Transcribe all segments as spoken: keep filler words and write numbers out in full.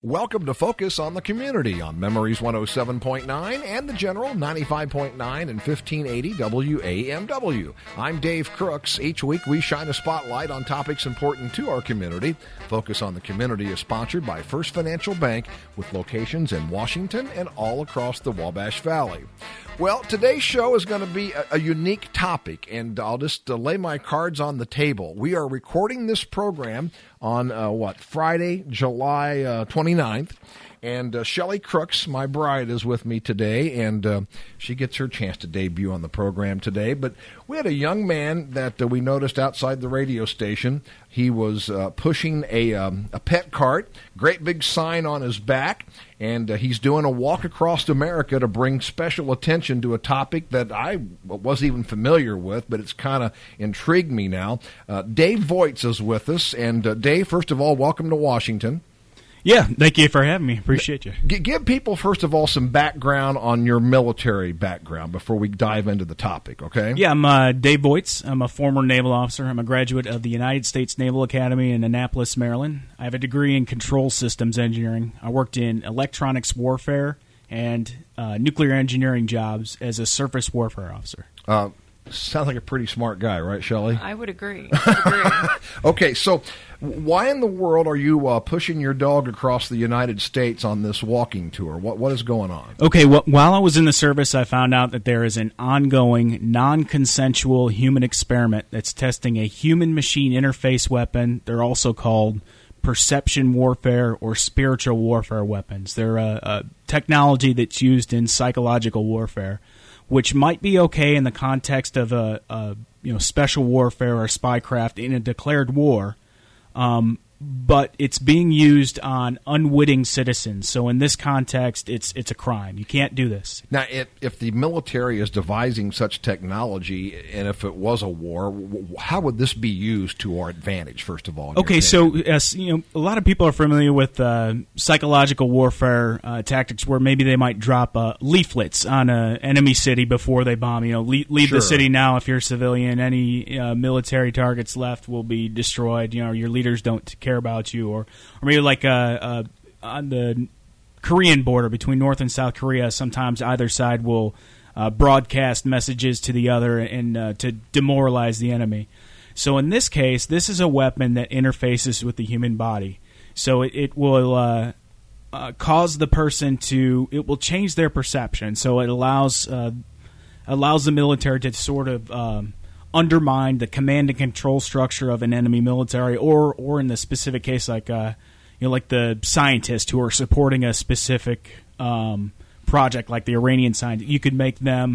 Welcome to Focus on the Community on Memories one oh seven point nine and the General ninety-five point nine and fifteen eighty W A M W. I'm Dave Crooks. Each week we shine a spotlight on topics important to our community. Focus on the Community is sponsored by First Financial Bank with locations in Washington and all across the Wabash Valley. Well, today's show is going to be a, a unique topic, and I'll just uh, lay my cards on the table. We are recording this program on, uh, what, Friday, July uh, twenty-ninth, and uh, Shelley Crooks, my bride, is with me today, and uh, she gets her chance to debut on the program today. But we had a young man that uh, we noticed outside the radio station. He was uh, pushing a, um, a pet cart, great big sign on his back, and uh, he's doing a walk across America to bring special attention to a topic that I wasn't even familiar with, but it's kind of intrigued me now. Uh, Dave Voits is with us, and uh, Dave, first of all, welcome to Washington. Yeah, thank you for having me. Appreciate you. G- give people, first of all, some background on your military background before we dive into the topic, okay? Yeah, I'm uh, Dave Voits. I'm a former naval officer. I'm a graduate of the United States Naval Academy in Annapolis, Maryland. I have a degree in control systems engineering. I worked in electronics warfare and uh, nuclear engineering jobs as a surface warfare officer. Uh, sounds like a pretty smart guy, right, Shelley? I would agree. I agree. Okay, so why in the world are you uh, pushing your dog across the United States on this walking tour? What What is going on? Okay, well, while I was in the service, I found out that there is an ongoing, non-consensual human experiment that's testing a human-machine interface weapon. They're also called perception warfare or spiritual warfare weapons. They're a, a technology that's used in psychological warfare, which might be okay in the context of a, a you know special warfare or spycraft in a declared war, um, but it's being used on unwitting citizens. So in this context, it's it's a crime. You can't do this. Now, if, if the military is devising such technology, and if it was a war, how would this be used to our advantage, first of all? Okay, so as, you know, a lot of people are familiar with uh, psychological warfare uh, tactics, where maybe they might drop uh, leaflets on an enemy city before they bomb. You know, leave, leave Sure. the city now if you're a civilian. Any uh, military targets left will be destroyed. You know, your leaders don't care about you, or or maybe like uh, uh, on the Korean border between North and South Korea, sometimes either side will uh, broadcast messages to the other and uh, to demoralize the enemy. So in this case, this is a weapon that interfaces with the human body. So it, it will uh, uh, cause the person to, it will change their perception. So it allows uh, allows the military to sort of um, undermine the command and control structure of an enemy military, or or in the specific case, like uh, you know, like the scientists who are supporting a specific um, project, like the Iranian scientists. You could make them,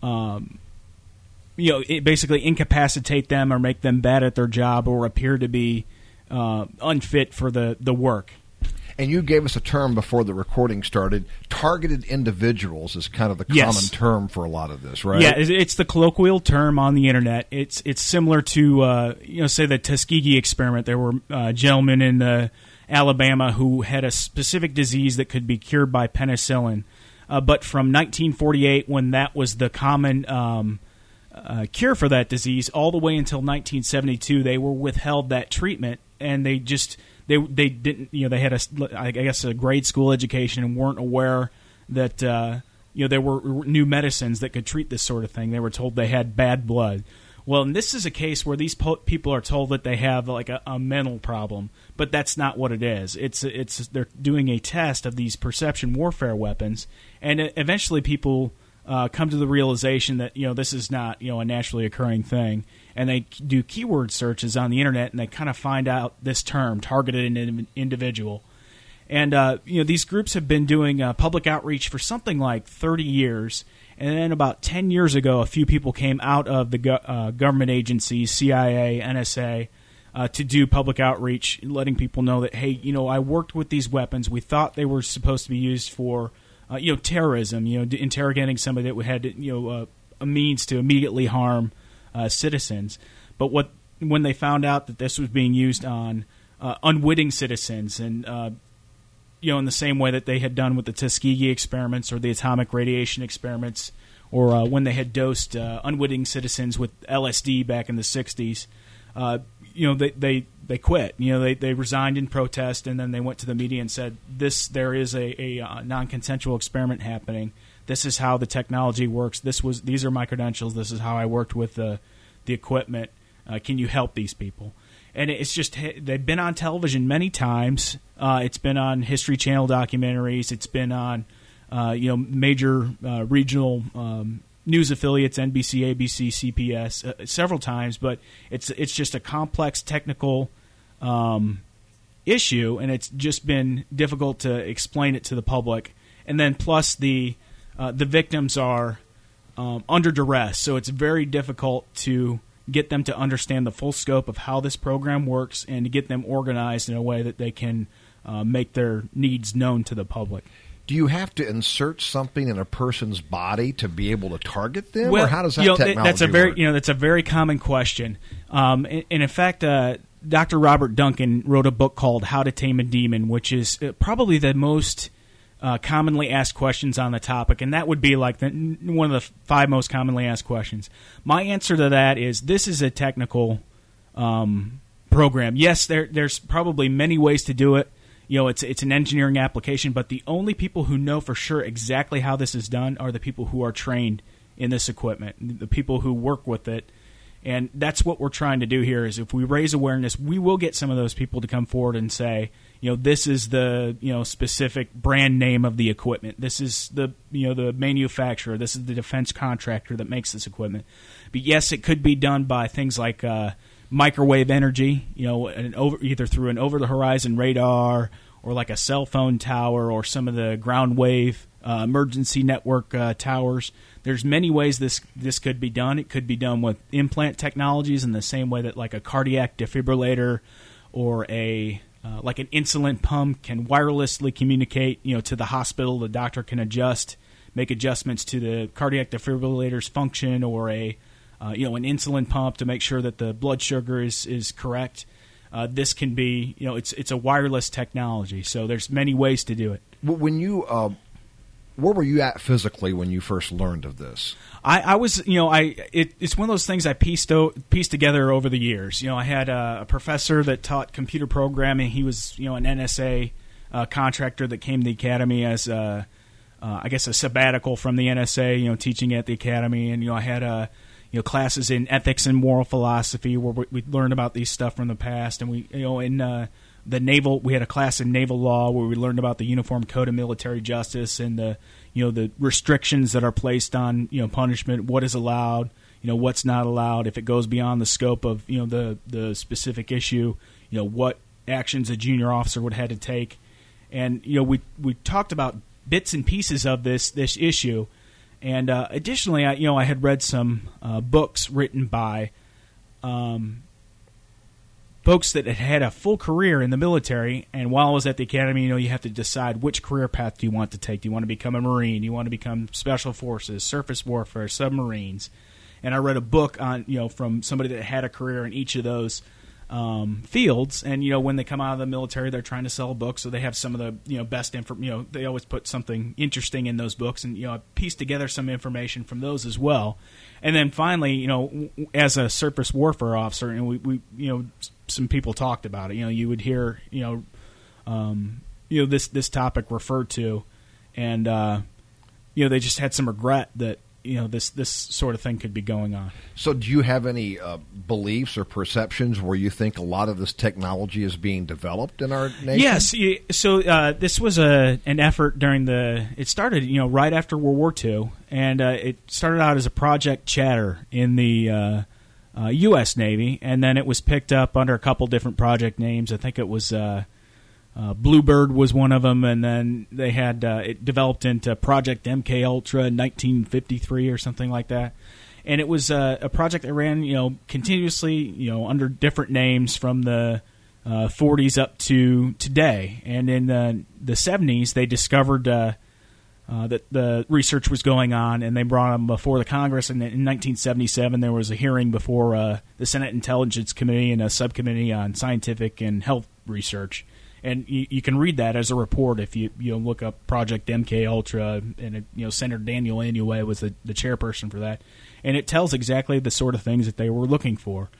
um, you know, it basically incapacitate them or make them bad at their job or appear to be uh, unfit for the, the work. And you gave us a term before the recording started. Targeted individuals is kind of the Yes. common term for a lot of this, right? Yeah, it's it's the colloquial term on the internet. It's it's similar to uh, you know, say the Tuskegee experiment. There were uh, gentlemen in uh, Alabama who had a specific disease that could be cured by penicillin, uh, but from nineteen forty-eight, when that was the common um, uh, cure for that disease, all the way until nineteen seventy-two, they were withheld that treatment, and they just They they didn't you know they had a I guess a grade school education and weren't aware that uh, you know there were new medicines that could treat this sort of thing. They were told they had bad blood. Well, and this is a case where these po- people are told that they have like a, a mental problem, but that's not what it is. It's it's they're doing a test of these perception warfare weapons, and eventually people uh, come to the realization that you know this is not you know a naturally occurring thing. And they do keyword searches on the internet, and they kind of find out this term, targeted individual. And uh, you know, these groups have been doing uh, public outreach for something like thirty years. And then about ten years ago, a few people came out of the go- uh, government agencies, C I A, N S A, uh, to do public outreach, letting people know that, hey, you know, I worked with these weapons. We thought they were supposed to be used for, uh, you know, terrorism. You know, interrogating somebody that had, you know, uh, a means to immediately harm Uh, citizens. But what when they found out that this was being used on uh, unwitting citizens, and uh, you know, in the same way that they had done with the Tuskegee experiments or the atomic radiation experiments, or uh, when they had dosed uh, unwitting citizens with L S D back in the sixties, uh, you know, they, they they quit. You know, they, they resigned in protest, and then they went to the media and said, "This there is a, a uh, non-consensual experiment happening. This is how the technology works. This was these are my credentials. This is how I worked with the the equipment. Uh, can you help these people?" And it's just they've been on television many times. Uh, it's been on History Channel documentaries. It's been on uh, you know major uh, regional um, news affiliates, N B C, A B C, C B S, uh, several times. But it's it's just a complex technical um, issue, and it's just been difficult to explain it to the public. And then plus the uh, the victims are um, under duress, so it's very difficult to get them to understand the full scope of how this program works and to get them organized in a way that they can uh, make their needs known to the public. Do you have to insert something in a person's body to be able to target them, well, or how does that you know, technology that's a very, work? You know, that's a very common question. Um, and, and in fact, uh, Doctor Robert Duncan wrote a book called How to Tame a Demon, which is probably the most Uh, commonly asked questions on the topic, and that would be like the, one of the five most commonly asked questions. My answer to that is this is a technical um, program. Yes, there, there's probably many ways to do it. You know, it's it's an engineering application, but the only people who know for sure exactly how this is done are the people who are trained in this equipment, the people who work with it. And that's what we're trying to do here is if we raise awareness, we will get some of those people to come forward and say, you know, this is the, you know, specific brand name of the equipment. This is the, you know, the manufacturer. This is the defense contractor that makes this equipment. But yes, it could be done by things like uh, microwave energy, you know, an over, either through an over-the-horizon radar or like a cell phone tower or some of the ground wave uh, emergency network uh, towers. There's many ways this this could be done. It could be done with implant technologies in the same way that like a cardiac defibrillator or a uh, like an insulin pump can wirelessly communicate, you know, to the hospital. The doctor can adjust, make adjustments to the cardiac defibrillator's function, or a uh, you know an insulin pump to make sure that the blood sugar is is correct. Uh, this can be, you know, it's it's a wireless technology. So there's many ways to do it. When you uh where were you at physically when you first learned of this? I, I was, you know, I it, it's one of those things I pieced o- pieced together over the years. You know, I had a, a professor that taught computer programming. He was, you know, an N S A uh, contractor that came to the academy as, a, uh, I guess, a sabbatical from the N S A. You know, teaching at the academy, and you know, I had a, you know, classes in ethics and moral philosophy where we, we learned about these stuff from the past, and we, you know, in uh, the naval, we had a class in naval law where we learned about the Uniform Code of Military Justice and the, you know, the restrictions that are placed on, you know, punishment, what is allowed, you know, what's not allowed, if it goes beyond the scope of, you know, the, the specific issue, you know, what actions a junior officer would have to take. And, you know, we we talked about bits and pieces of this this issue. And uh, additionally, I, you know, I had read some uh, books written by um, folks that had had a full career in the military, and while I was at the academy, you know, you have to decide which career path do you want to take. Do you want to become a Marine? Do you want to become Special Forces, surface warfare, submarines? And I read a book on, you know, from somebody that had a career in each of those um, fields. And, you know, when they come out of the military, they're trying to sell a book, so they have some of the, you know, best info. You know, they always put something interesting in those books, and, you know, I pieced together some information from those as well. And then finally, you know, as a surface warfare officer, and we, we you know, some people talked about it. You know, you would hear, you know, um, you know this this topic referred to, and uh, you know, they just had some regret that, you know, this this sort of thing could be going on. So, do you have any uh, beliefs or perceptions where you think a lot of this technology is being developed in our nation? Yes. So uh, this was a an effort during the. It started, you know, right after World War Two, and uh, it started out as a Project Chatter in the Uh, Uh, U S Navy, and then it was picked up under a couple different project names. I think it was uh, uh, Bluebird was one of them, and then they had uh, it developed into Project M K Ultra in nineteen fifty-three or something like that. And it was uh, a project that ran, you know, continuously, you know, under different names from the uh, forties up to today. And in the, the seventies, they discovered Uh, Uh, that the research was going on, and they brought them before the Congress. And in nineteen seventy-seven, there was a hearing before uh, the Senate Intelligence Committee and a subcommittee on scientific and health research. And you, you can read that as a report if you you know, look up Project M K Ultra, and it, you know, Senator Daniel Inouye was the, the chairperson for that, and it tells exactly the sort of things that they were looking for.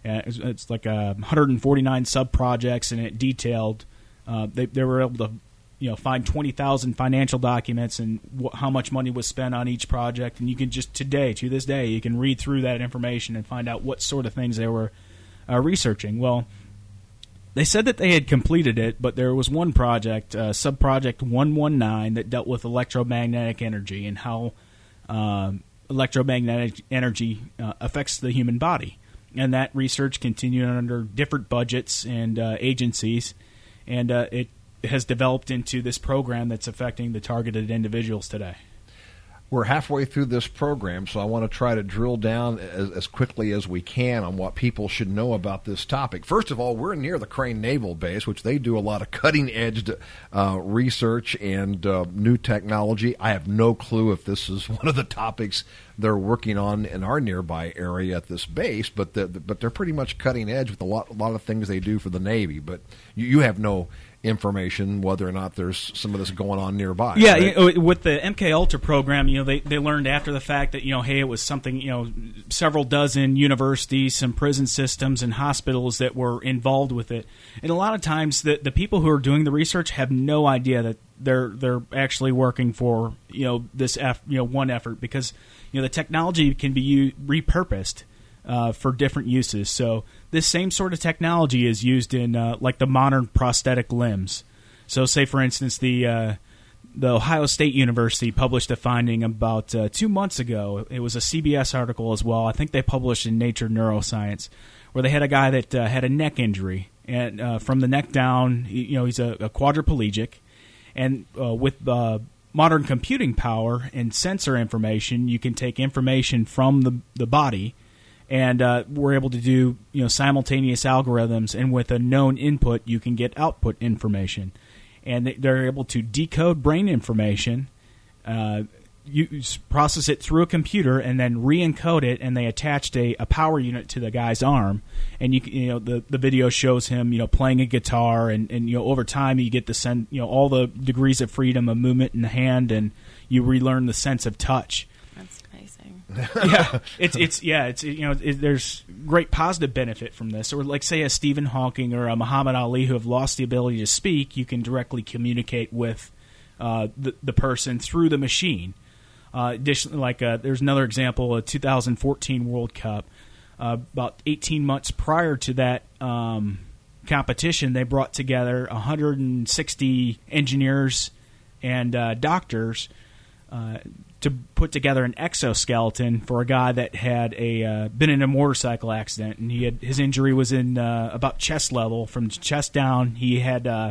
Uh, it's, it's like uh, one hundred forty-nine sub projects, and it detailed. Uh, they they were able to, you know, find twenty thousand financial documents and wh- how much money was spent on each project, and you can just today, to this day, you can read through that information and find out what sort of things they were uh, researching. Well, they said that they had completed it, but there was one project, uh, sub-project one nineteen, that dealt with electromagnetic energy and how uh, electromagnetic energy uh, affects the human body. And that research continued under different budgets and uh, agencies, and uh, it has developed into this program that's affecting the targeted individuals today. We're halfway through this program, so I want to try to drill down as, as quickly as we can on what people should know about this topic. First of all, we're near the Crane Naval Base, which they do a lot of cutting-edge uh, research and uh, new technology. I have no clue if this is one of the topics they're working on in our nearby area at this base, but the, the, but they're pretty much cutting edge with a lot, a lot of things they do for the Navy. But you, you have no information whether or not there's some of this going on nearby. Yeah, right? you know, with the M K Ultra program, you know, they, they learned after the fact that, you know, hey, it was something, you know, several dozen universities, some prison systems, and hospitals that were involved with it. And a lot of times the, the people who are doing the research have no idea that they're they're actually working for, you know, this eff, you know one effort, because, you know, the technology can be u- repurposed Uh, for different uses. So this same sort of technology is used in uh, like the modern prosthetic limbs. So say, for instance, the uh, the Ohio State University published a finding about uh, two months ago. It was a C B S article as well. I think they published in Nature Neuroscience, where they had a guy that uh, had a neck injury, and uh, from the neck down, you know, he's a, a quadriplegic, and uh, with uh, modern computing power and sensor information, you can take information from the the body. And uh, we're able to do, you know, simultaneous algorithms, and with a known input, you can get output information. And they're able to decode brain information, uh, you process it through a computer, and then re-encode it. And they attached a, a power unit to the guy's arm, and you, you know, the, the video shows him, you know, playing a guitar, and, and you know, over time you get to send, you know, all the degrees of freedom of movement in the hand, and you relearn the sense of touch. That's amazing. yeah, it's it's yeah, it's you know, it, there's great positive benefit from this. Or like say a Stephen Hawking or a Muhammad Ali who have lost the ability to speak, you can directly communicate with uh, the the person through the machine. Uh, additionally, like uh, there's another example, a two thousand fourteen World Cup. Uh, about eighteen months prior to that um, competition, they brought together one hundred sixty engineers and uh, doctors uh, to put together an exoskeleton for a guy that had a uh, been in a motorcycle accident, and he had his injury was in uh, about chest level. From chest down, he had uh,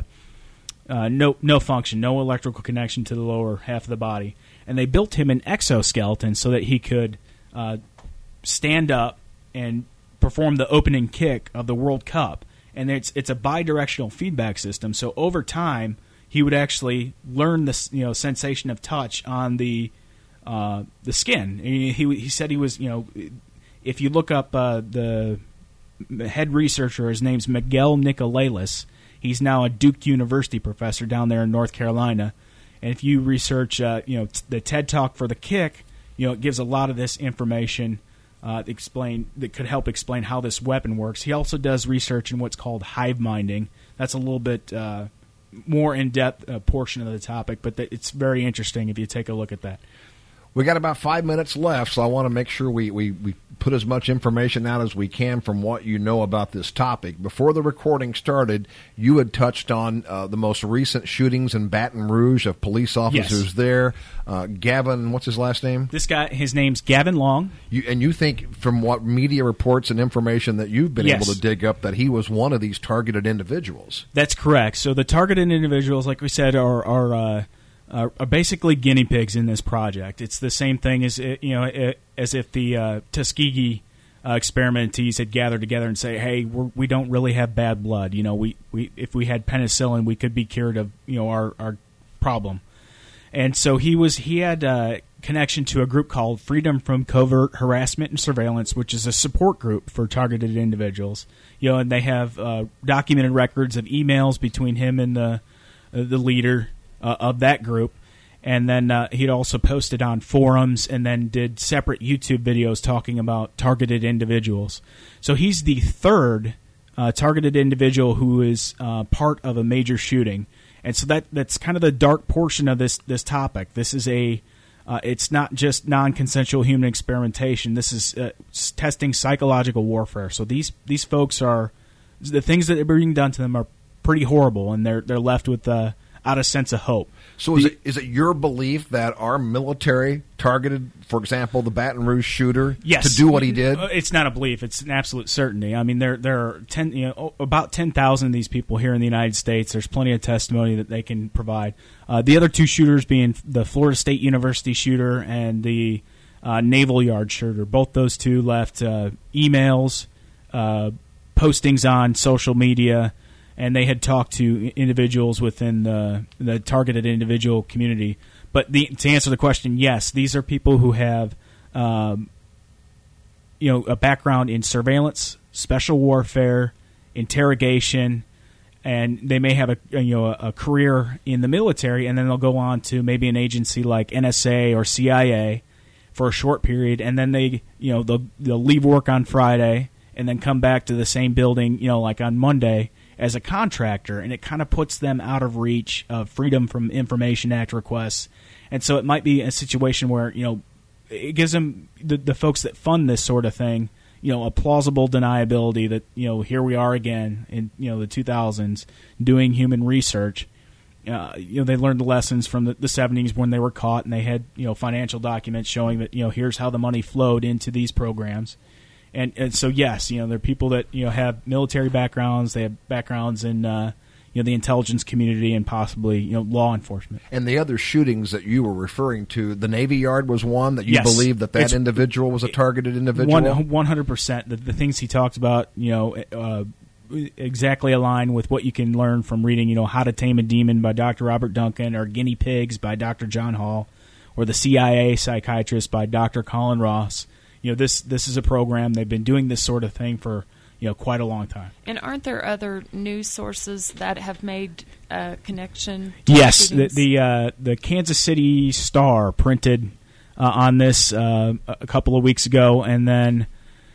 uh, no no function, no electrical connection to the lower half of the body, and they built him an exoskeleton so that he could uh, stand up and perform the opening kick of the World Cup. And it's it's a bidirectional feedback system. So over time, he would actually learn the you know sensation of touch on the uh, the skin. He, he he said he was you know if you look up uh, the head researcher, his name's Miguel Nicolelis. He's now a Duke University professor down there in North Carolina. And if you research uh, you know t- the TED Talk for the kick, you know it gives a lot of this information. Uh, explain that could help explain how this weapon works. He also does research in what's called hive minding. That's a little bit uh, more in-depth uh, portion of the topic, but th- it's very interesting if you take a look at that. We got about five minutes left, so I want to make sure we, we, we put as much information out as we can from what you know about this topic. Before the recording started, you had touched on uh, the most recent shootings in Baton Rouge of police officers yes. there. Uh, Gavin, what's his last name? This guy, his name's Gavin Long. You, and you think from what media reports and information that you've been yes. able to dig up that he was one of these targeted individuals? That's correct. So the targeted individuals, like we said, are... are uh, Uh, are basically guinea pigs in this project. It's the same thing as you know, as if the uh, Tuskegee uh, experimentees had gathered together and say, "Hey, we're, we don't really have bad blood. You know, we, we if we had penicillin, we could be cured of you know our, our problem." And so he was he had a connection to a group called Freedom from Covert Harassment and Surveillance, which is a support group for targeted individuals. You know, and they have uh, documented records of emails between him and the uh, the leader. Uh, of that group, And then uh, he'd also posted on forums and then did separate YouTube videos talking about targeted individuals. So he's the third uh, targeted individual who is uh, part of a major shooting. And so that that's kind of the dark portion of this this topic. This is a uh, it's not just non-consensual human experimentation. This is uh, testing psychological warfare. So these these folks are the things that are being done to them are pretty horrible, and they're they're left with uh, out a sense of hope. So is it is it your belief that our military targeted, for example, the Baton Rouge shooter yes. to do what he did? It's not a belief; it's an absolute certainty. I mean, there there are ten, you know, about ten thousand of these people here in the United States. There's plenty of testimony that they can provide. Uh, the other two shooters being the Florida State University shooter and the uh, Naval Yard shooter. Both those two left uh, emails, uh, postings on social media. And they had talked to individuals within the, the targeted individual community. But the, to answer the question, yes, these are people who have, um, you know, a background in surveillance, special warfare, interrogation, and they may have a you know a, a career in the military, and then they'll go on to maybe an agency like N S A or C I A for a short period, and then they you know they'll they'll leave work on Friday and then come back to the same building, you know, like on Monday, as a contractor, and it kind of puts them out of reach of Freedom from Information Act requests. And so it might be a situation where, you know, it gives them, the, the folks that fund this sort of thing, you know, a plausible deniability that, you know, here we are again in, you know, the two thousands doing human research. Uh, you know, they learned the lessons from the, the seventies when they were caught, and they had, you know, financial documents showing that, you know, here's how the money flowed into these programs. And, and so, yes, you know, there are people that, you know, have military backgrounds. They have backgrounds in, uh, you know, the intelligence community and possibly, you know, law enforcement. And the other shootings that you were referring to, the Navy Yard was one that you yes. believe that that it's, individual was a targeted individual? one hundred percent. The, the things he talked about, you know, uh, exactly align with what you can learn from reading, you know, How to Tame a Demon by Doctor Robert Duncan, or Guinea Pigs by Doctor John Hall, or The C I A Psychiatrist by Doctor Colin Ross. You know, this this is a program. They've been doing this sort of thing for, you know, quite a long time. And aren't there other news sources that have made a connection to yes, the shootings? the, uh, the Kansas City Star printed uh, on this uh, a couple of weeks ago, and then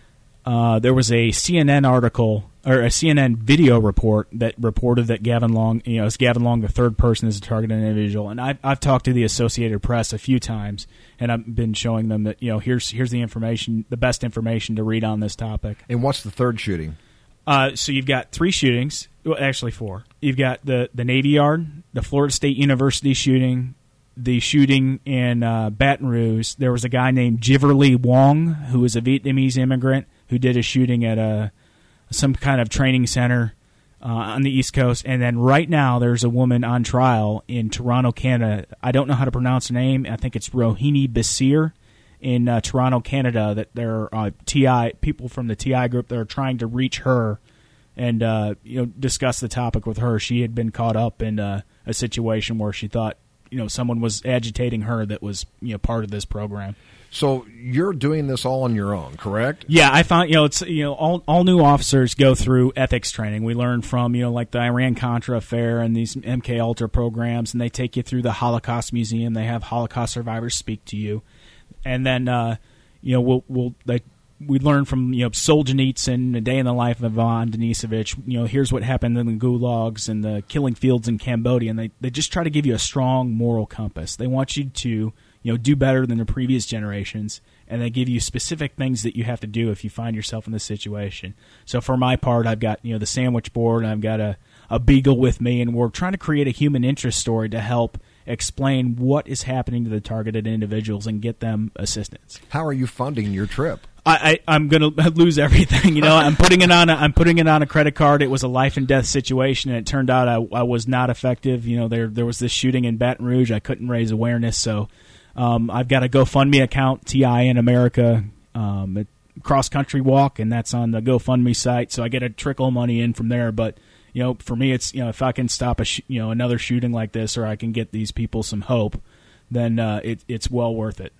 uh, there was a C N N article or a C N N video report that reported that Gavin Long, you know, is Gavin Long the third person as a targeted individual. And I've I've talked to the Associated Press a few times, and I've been showing them that, you know, here's here's the information, the best information to read on this topic. And what's the third shooting? Uh, so you've got three shootings, well, actually four. You've got the, the Navy Yard, the Florida State University shooting, the shooting in uh, Baton Rouge. There was a guy named Jiverly Wong, who was a Vietnamese immigrant, who did a shooting at a some kind of training center uh, on the East Coast. And then right now there's a woman on trial in Toronto, Canada. I don't know how to pronounce her name. I think it's Rohini Basir in uh, Toronto, Canada, that there are uh, T I people from the T I group that are trying to reach her and uh, you know discuss the topic with her. She had been caught up in uh, a situation where she thought, you know, someone was agitating her that was, you know, part of this program. So you're doing this all on your own, correct? Yeah, I found, you know, it's, you know, all all new officers go through ethics training. We learn from, you know, like the Iran-Contra affair and these M K Ultra programs, and they take you through the Holocaust Museum. They have Holocaust survivors speak to you. And then, uh, you know, we'll, we'll like, we learn from, you know, Solzhenitsyn, A Day in the Life of Ivan Denisovich. You know, here's what happened in the gulags and the killing fields in Cambodia. And they, they just try to give you a strong moral compass. They want you to, you know, do better than the previous generations, and they give you specific things that you have to do if you find yourself in this situation. So for my part, I've got, you know, the sandwich board, and I've got a, a beagle with me, and we're trying to create a human interest story to help explain what is happening to the targeted individuals and get them assistance. How are you funding your trip? I, I, I'm going to lose everything. You know, I'm putting it on. A, I'm putting it on a credit card. It was a life and death situation, and it turned out I, I was not effective. You know, there there was this shooting in Baton Rouge. I couldn't raise awareness, so um, I've got a GoFundMe account, T I in America, um, cross country walk, and that's on the GoFundMe site. So I get a trickle money in from there. But you know, for me, it's, you know, if I can stop a sh- you know another shooting like this, or I can get these people some hope, then uh, it, it's well worth it.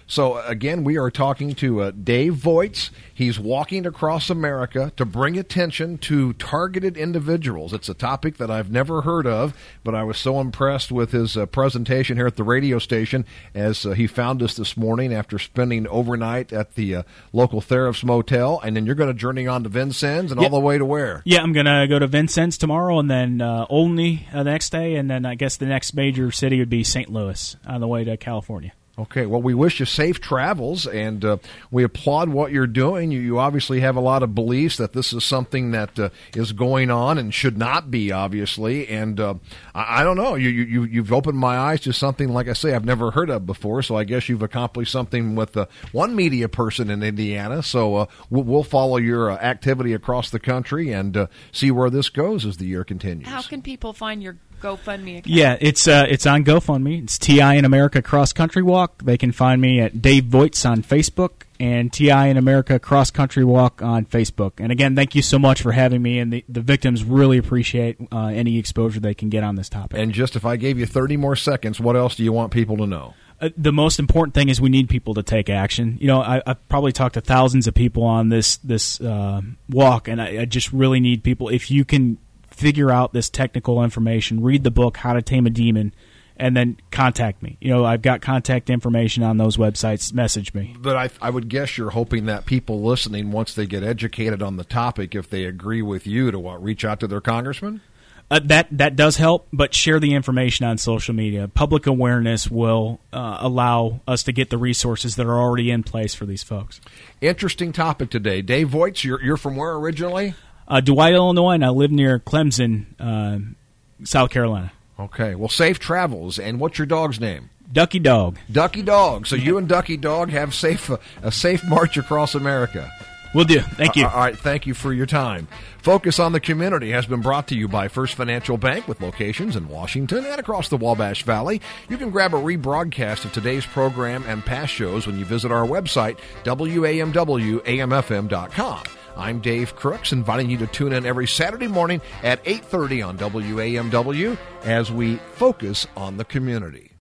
So, again, we are talking to uh, Dave Voits. He's walking across America to bring attention to targeted individuals. It's a topic that I've never heard of, but I was so impressed with his uh, presentation here at the radio station as uh, he found us this morning after spending overnight at the uh, local Therap's Motel. And then you're going to journey on to Vincennes and yep. all the way to where? Yeah, I'm going to go to Vincennes tomorrow and then uh, Olney uh, the next day, and then I guess the next major city would be Saint Louis on the way to California. Okay, well, we wish you safe travels, and uh, we applaud what you're doing. You, you obviously have a lot of beliefs that this is something that uh, is going on and should not be, obviously. And uh, I, I don't know, you, you, you've opened my eyes to something, like I say, I've never heard of before, so I guess you've accomplished something with uh, one media person in Indiana. So uh, we'll, we'll follow your uh, activity across the country and uh, see where this goes as the year continues. How can people find your GoFundMe account? Yeah, it's uh, it's on GoFundMe. It's T I in America Cross Country Walk. They can find me at Dave Voits on Facebook and T I in America Cross Country Walk on Facebook. And again, thank you so much for having me. And the, the victims really appreciate uh, any exposure they can get on this topic. And just if I gave you thirty more seconds, what else do you want people to know? Uh, the most important thing is we need people to take action. You know, I, I've probably talked to thousands of people on this this uh, walk, and I, I just really need people. If you can figure out this technical information, read the book How to Tame a Demon, and then contact me. You know, I've got contact information on those websites. Message me. But I, I would guess you're hoping that people listening, once they get educated on the topic, if they agree with you, to what, reach out to their congressman? Uh, that that does help, but share the information on social media. Public awareness will uh, allow us to get the resources that are already in place for these folks. Interesting topic today. Dave Voits, you're, you're from where originally? Uh, Dwight, Illinois, and I live near Clemson, uh, South Carolina. Okay. Well, safe travels. And what's your dog's name? Ducky Dog. Ducky Dog. So you and Ducky Dog have safe uh, a safe march across America. Will do. Thank you. Uh, all right. Thank you for your time. Focus on the Community has been brought to you by First Financial Bank with locations in Washington and across the Wabash Valley. You can grab a rebroadcast of today's program and past shows when you visit our website, W A M W A M F M dot com. I'm Dave Crooks, inviting you to tune in every Saturday morning at eight thirty on W A M W as we focus on the community.